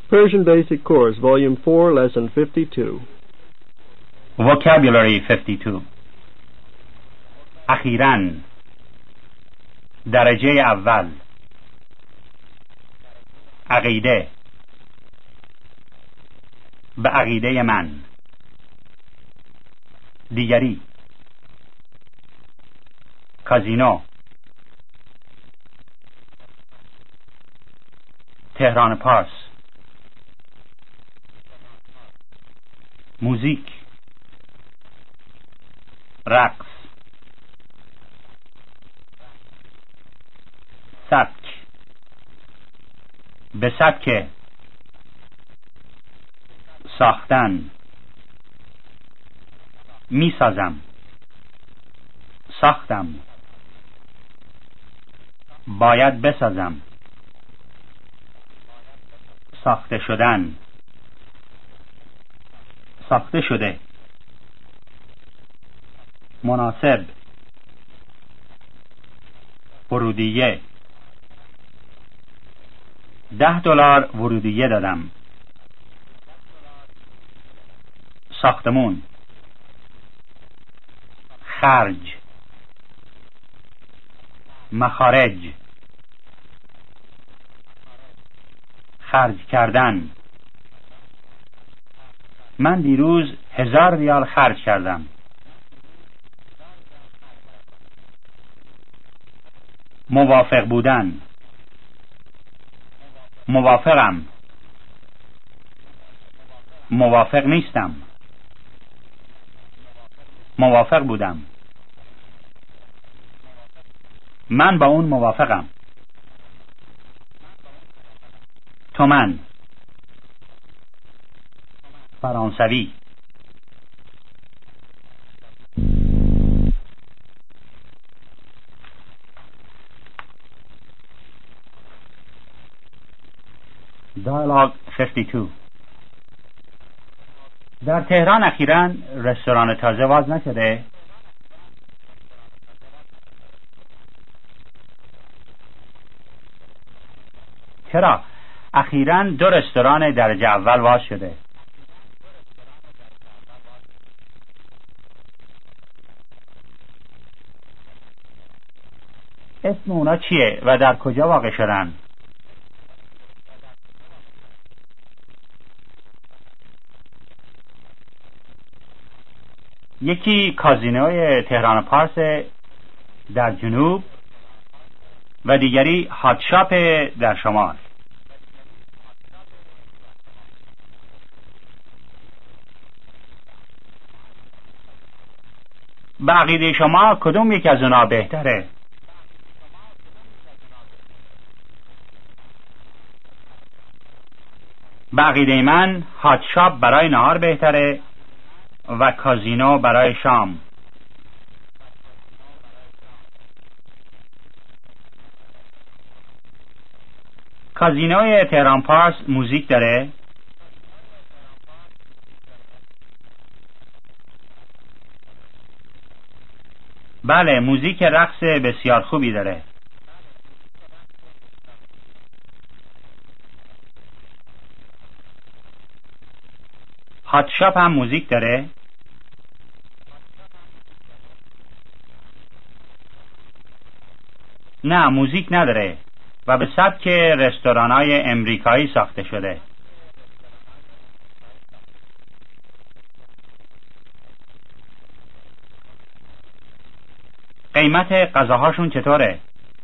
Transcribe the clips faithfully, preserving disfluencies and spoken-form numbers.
Persian Basic Course, Volume four, Lesson fifty-two. Vocabulary fifty-two. اخیراً، درجه اول. عقیده، به عقیده من. دیگری، کازینو، تهران پارس. موزیک، رقص. سبک، به سبک. ساختن، می سازم. ساختم، باید بسازم. ساخته شدن، ساخته شده. مناسب، ورودیه. ده دلار ورودیه دادم. ساختمون، خرج، مخارج. خرج کردن، من دیروز هزار ریال خرج کردم. موافق بودن، موافقم. موافق نیستم. موافق بودم. من با اون موافقم. تومن، فرانسوی. Dialogue fifty-two. در تهران اخیراً رستوران تازه باز نشده؟ چرا؟ اخیراً دو رستوران درجه اول باز شده. اسم اونا چیه و در کجا واقع شدن؟ یکی کازینوی تهران پارس در جنوب و دیگری هات شاپ در شمال. به عقیده شما کدوم یک از اونا بهتره؟ به عقیده من هات شاپ برای نهار بهتره و کازینو برای شام. کازینوی تهران پارس موزیک داره؟ بله، موزیک رقص بسیار خوبی داره. هات شاپ هم موزیک داره؟ نه، موزیک نداره و به سبک رستوران‌های امریکایی ساخته شده. قیمت غذاهاشون چطوره؟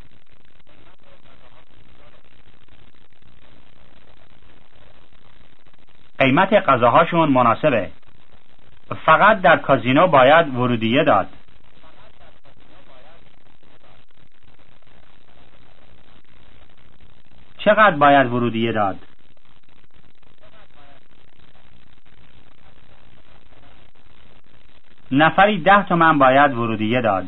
قیمت غذاهاشون مناسبه. فقط در کازینو باید ورودیه داد. چقدر باید ورودیه داد؟ نفری ده تومن باید ورودیه داد.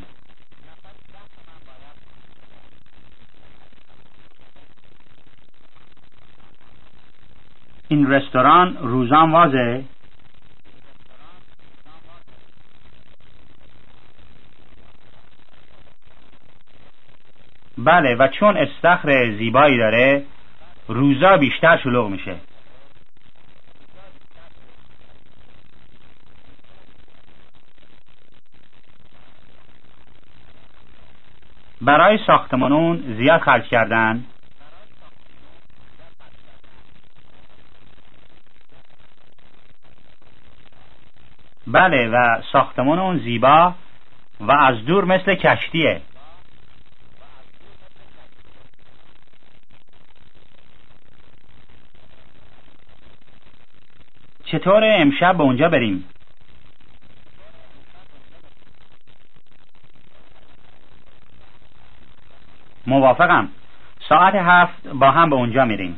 این رستوران روزان وازه؟ بله، و چون استخر زیبایی داره روزا بیشتر شلوغ میشه. برای ساختمان اون زیاد خرج کردن؟ بله، و ساختمان اون زیبا و از دور مثل کشتیه. چطور امشب به اونجا بریم؟ موافقم. ساعت هفت با هم به اونجا میریم.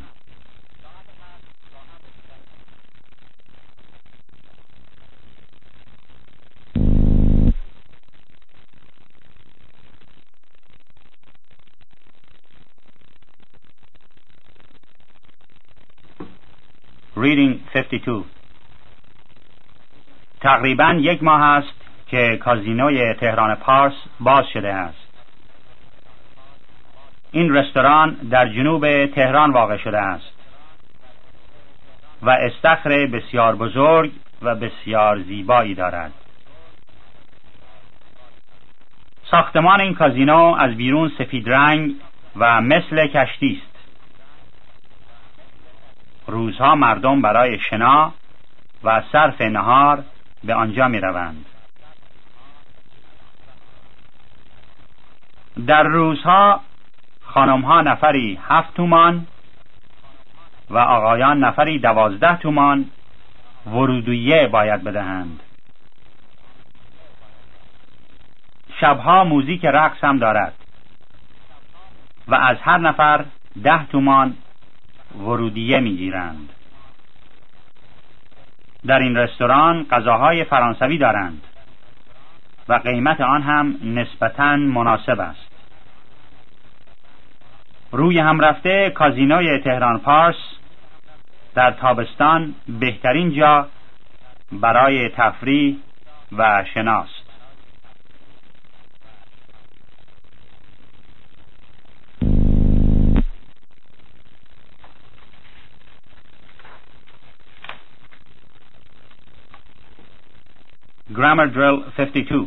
Reading fifty-two. تقریباً یک ماه است که کازینوی تهران پارس باز شده است. این رستوران در جنوب تهران واقع شده است و استخر بسیار بزرگ و بسیار زیبایی دارد. ساختمان این کازینو از بیرون سفید رنگ و مثل کشتی است. روزها مردم برای شنا و صرف نهار به آنجا می روند. در روزها خانمها نفری هفت تومان و آقایان نفری دوازده تومان ورودیه باید بدهند. شبها موزیک رقص هم دارد و از هر نفر ده تومان ورودیه میگیرند. در این رستوران غذاهای فرانسوی دارند و قیمت آن هم نسبتاً مناسب است. روی هم رفته کازینوی تهران پارس در تابستان بهترین جا برای تفریح و شناست. Grammar Drill fifty-two.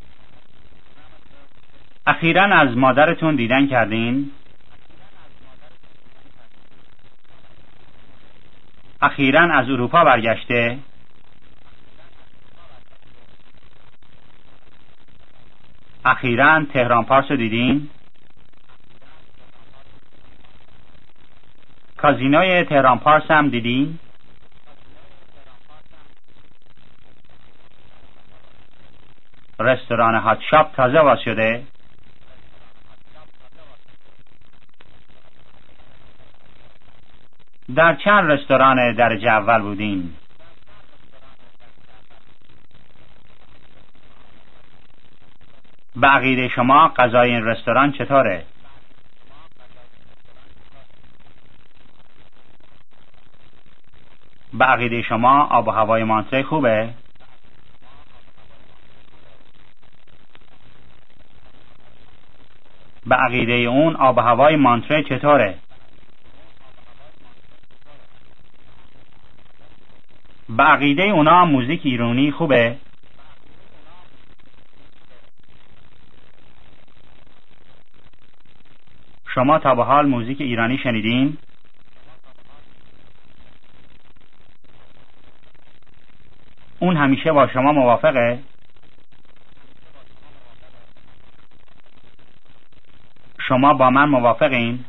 اخیراً از مادرتون دیدن کردین؟ اخیراً از اروپا برگشته؟ اخیراً تهران پارس رو دیدین؟ کازینوی تهران پارس هم دیدین؟ رستوران هات شاپ تازه باز شده؟ در چند رستوران درجه اول بودین؟ به عقیده شما غذای این رستوران چطوره؟ به عقیده شما آب و هوای مانتری خوبه؟ به عقیده اون آب و هوای مانتری چطوره؟ به عقیده اونا موزیک ایرانی خوبه؟ شما تا به حال موزیک ایرانی شنیدین؟ اون همیشه با شما موافقه؟ شما با من موافقین؟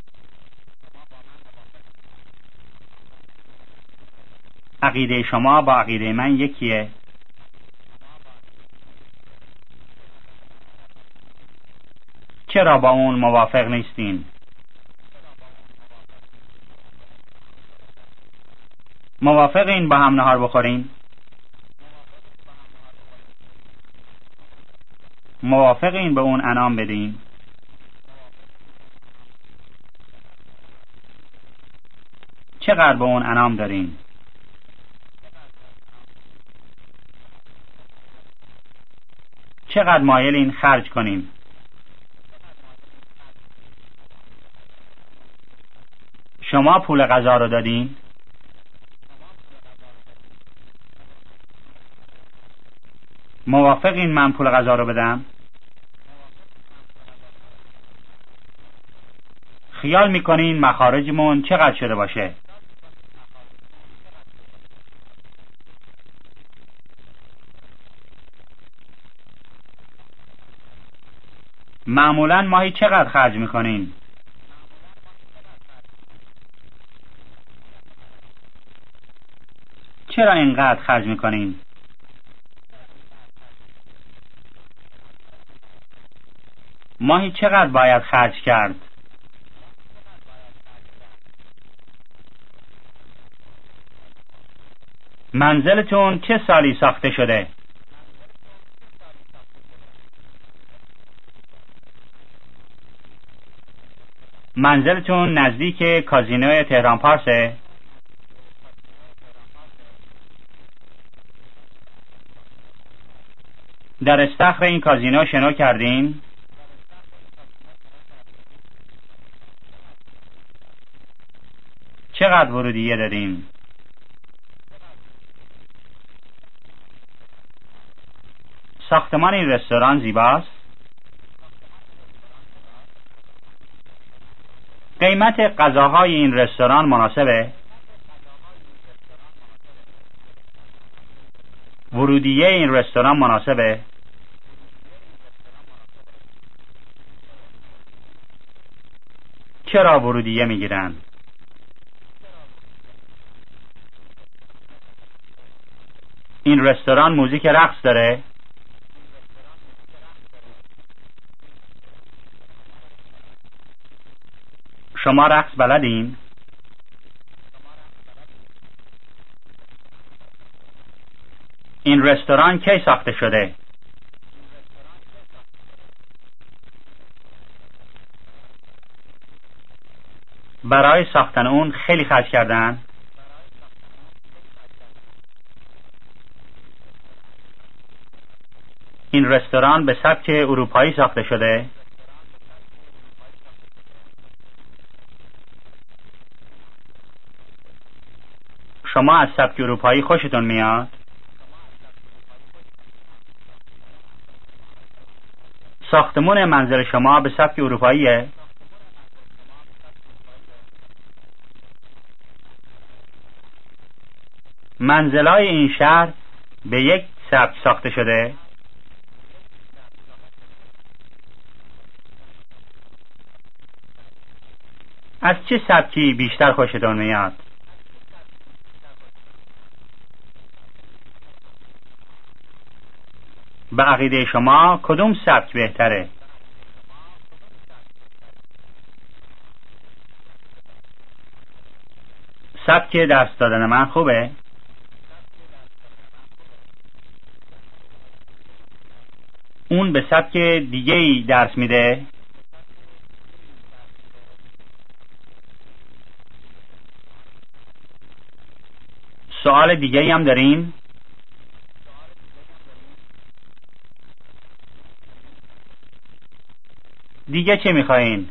عقیده شما با عقیده من یکیه؟ چرا با اون موافق نیستین؟ موافقین با هم نهار بخورین؟ موافقین به اون انعام بدین؟ چقدر به اون انعام دارین؟ چقدر مایلین خرج کنیم؟ شما پول غذا رو دادین؟ موافقین من پول غذا رو بدم؟ خیال میکنین مخارجمون چقدر شده باشه؟ معمولاً ماهی چقدر خرج میکنین؟ چرا اینقدر خرج میکنین؟ ماهی چقدر باید خرج کرد؟ منزلتون چه سالی ساخته شده؟ منزلتون نزدیک کازینوی تهران پارسه؟ در استخر این کازینو شنا کردین؟ چقدر ورودیه دادین؟ ساختمان این رستوران زیباست؟ قیمت غذاهای این رستوران مناسبه؟ ورودیه این رستوران مناسبه؟ چرا ورودیه میگیرن؟ این رستوران موزیک رقص داره؟ شما رقص بلدین؟ این رستوران کی ساخته شده؟ برای ساختن اون خیلی خرج کردن؟ این رستوران به سبک اروپایی ساخته شده؟ شما از سبک اروپایی خوشتون میاد؟ ساختمون منزل شما به سبک اروپاییه؟ منزلای این شهر به یک سبک ساخته شده؟ از چه سبکی بیشتر خوشتون میاد؟ به عقیده شما کدوم سبک بهتره؟ سبک درس دادن من خوبه؟ اون به سبک دیگه‌ای درس میده؟ سوال دیگه‌ای هم دارین؟ دیگه چه میخواین؟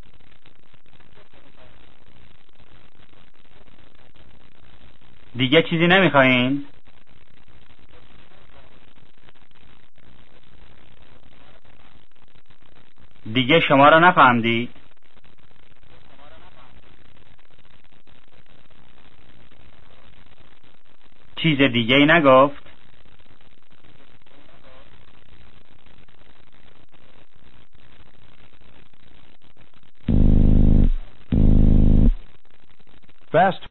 دیگه چیزی نمیخواین؟ دیگه شما رو نفهمدید؟ چیز دیگه ای نگفت؟ Fast